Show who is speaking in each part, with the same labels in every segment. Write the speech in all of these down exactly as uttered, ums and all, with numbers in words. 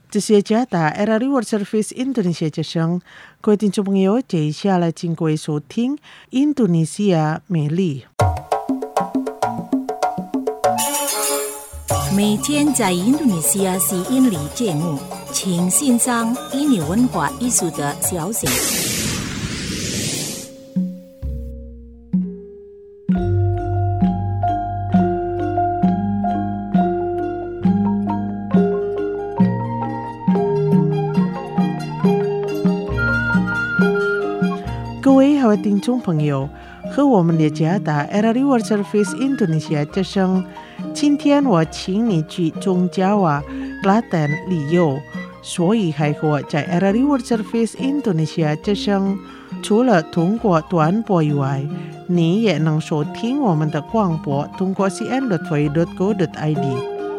Speaker 1: 这是加拿大 R R A World Service Indonesia 之声，各位听众朋友，接下来请各位收听印度尼西亚美丽。
Speaker 2: 每天在印度尼西亚吸引力节目，请欣赏印尼文化艺术的消息。
Speaker 1: 各位好听众朋友，和我们的加拿大 R R A World Service Indonesia 之声，今天我请你去中加瓦 Klaten 旅游，所以还和在 R R A World Service Indonesia 之声，除了通过短波以外，你也能收听我们的广播，通过 c n dot v dot go dot i d。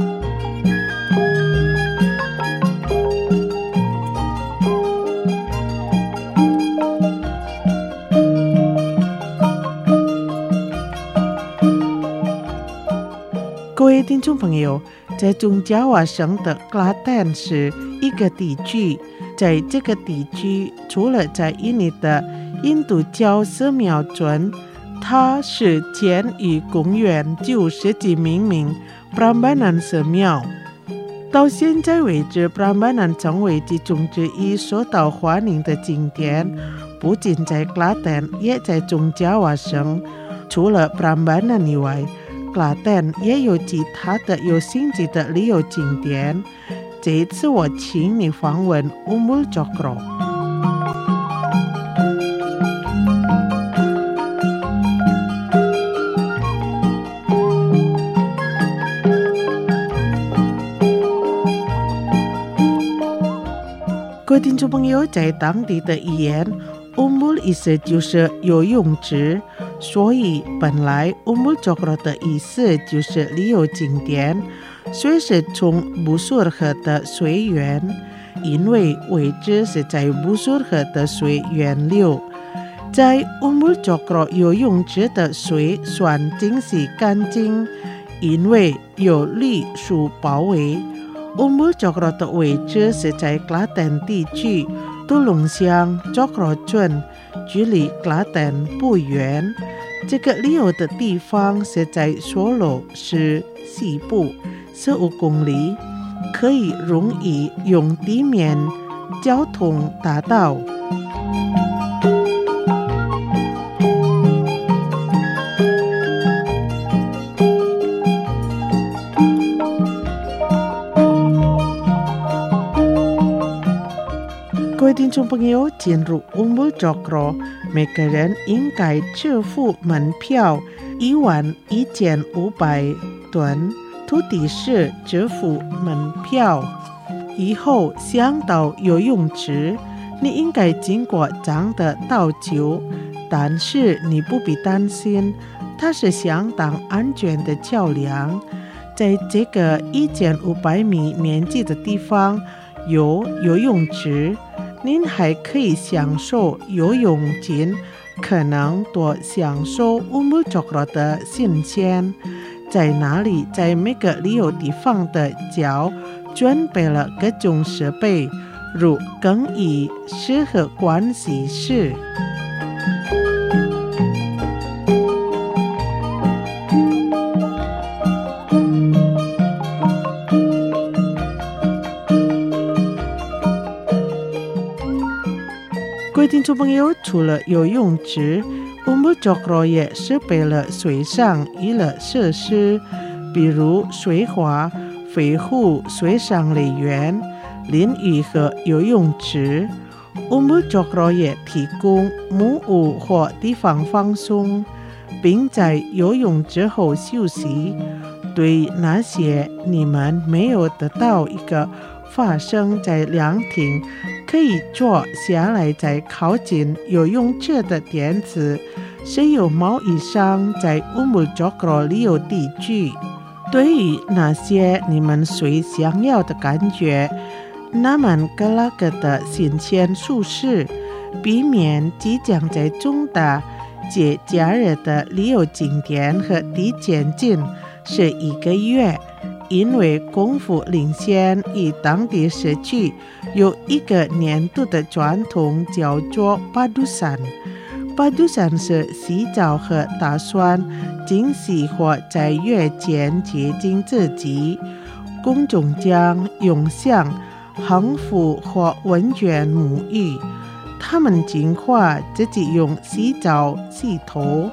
Speaker 1: 各位听众朋友，在中加瓦省的 Klaten 是一个地区，在这个地区除了在印尼的印度教寺庙村，它是建于公元九世纪命名 Prambanan 寺庙。到现在为止 Prambanan 成为其中之一受到欢迎的景点，不仅在 Klaten 也在中加瓦省。除了 Prambanan 以外Klaten 也有其他的有兴趣的旅游景点。这一次我请你访问 Umbul Jogro。 各位听众朋友，在当地的语言 Umbul 意思就是游泳池，所以本来 Umbul Jogro 的意思就是旅游景点，水是从布苏尔河的水源，因为位置是在布苏尔河的水源流。在 Umbul Jogro 游泳池的水算净洗干净，因为有绿树包围。Umbul Jogro 的位置是在 Klaten 地区杜隆乡 Jogro 村，距离 Klaten 不远。这个旅游的地方是在索罗市西部十五公里，可以容易用地面交通达到。各位听众朋友，进入 Umbul Jogro， 每个人应该支付门票一万一千五百吨，土地是支付门票以后想到游泳池，你应该经过脏的道桥，但是你不必担心，它是相当安全的桥梁。在这个一千五百米面积的地方有游泳池，您还可以享受游泳前可能多享受 Umbul Jogro 的新鲜。在哪里，在每个旅游地方的角准备了各种设备，如更衣室和盥洗室。各位听众朋友，除了游泳池， Umbul Jogro 也设备了水上娱乐设施，比如水滑、飞虎、水上乐园、淋浴和游泳池。 Umbul Jogro 也提供木屋或地方放松，并在游泳之后休息。对那些你们没有得到一个发生在凉亭，可以坐下来在靠近游泳池的垫子，是有贸易商在 Umbul Jogro 旅游地区。对于那些你们最想要的感觉，那么各那个的新鲜舒适，避免即将在重大节假日的旅游景点和地前进是一个月。 因为功夫领先，以当地社区有一个年度的传统叫做巴杜山。巴杜山是洗澡和打算惊喜或在月前接近自己，公众将用香、横幅或温泉沐浴，他们计划自己用洗澡洗头。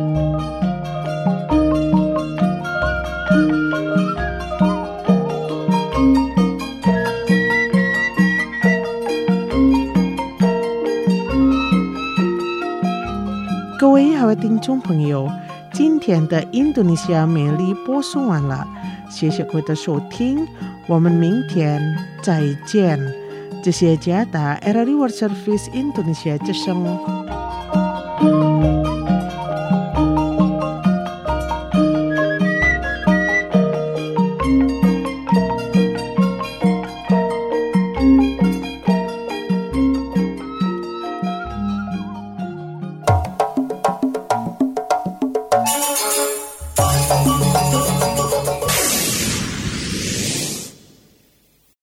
Speaker 1: 各位好，听众朋友，今天的印度尼西亚美丽播送完了，谢谢各位的收听，我们明天再见。这是加拿大 R R I World Service Indonesia 之声。